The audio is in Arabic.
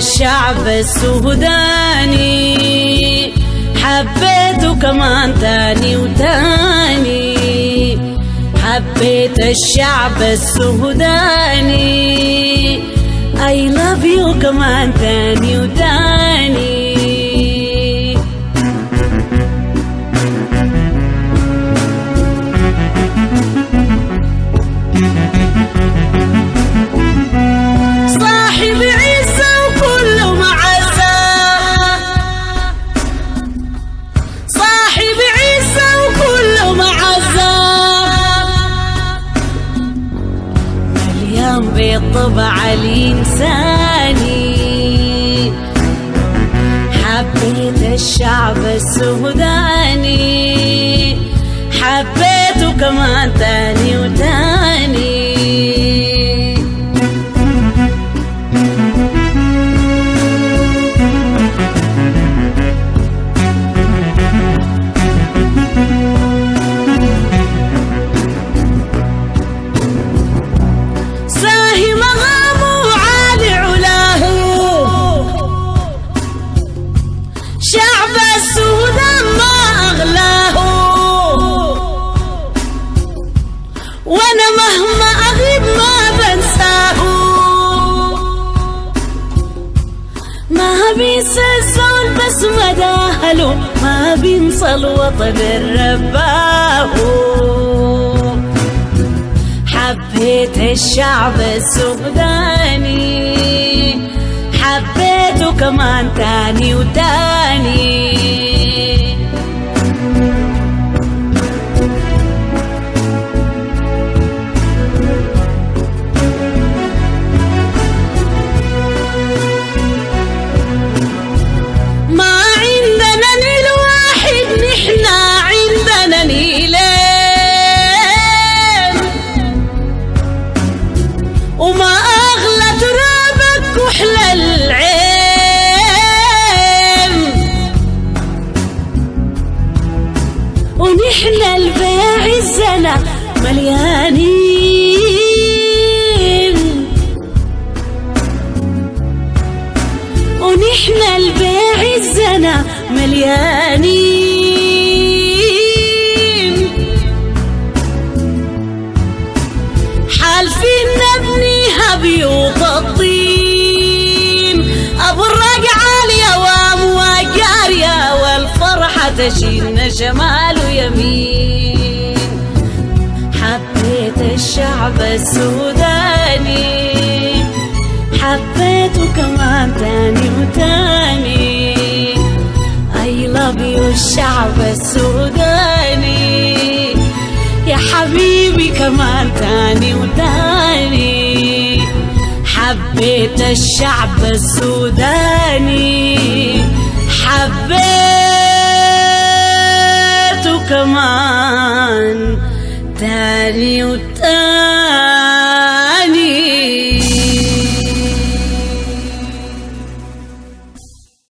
الشعب السوداني، حبيته كمان تاني وتاني. حبيت الشعب السوداني I love you كمان تاني وتاني. صاحب عزة وكله معزة، صاحب عزة وكله معزة، مليان بالطبع الإنساني. حبيت الشعب السوداني، حبيته كمان تاني وتاني. وانا مهما اغيب ما بنساه، ما بينسى الزول بس مداهله، ما بينسى الوطن الرباه. حبيت الشعب السوداني، حبيته كمان تاني وتاني. وما أغلى ترابك وحلى العين، ونحن البيع الزنا مليانين، ونحن البيع الزنا مليانين. حالفين نبنيها بيوت الطين، أبو الرقع اليوام وقارية، والفرحة تشيلنا شمال ويمين. حبيت الشعب السوداني، حبيته كمان تاني وتاني. I love you الشعب السوداني، يا حبيبي كمان تاني وتاني. حبيت الشعب السوداني، حبيته كمان تاني وتاني.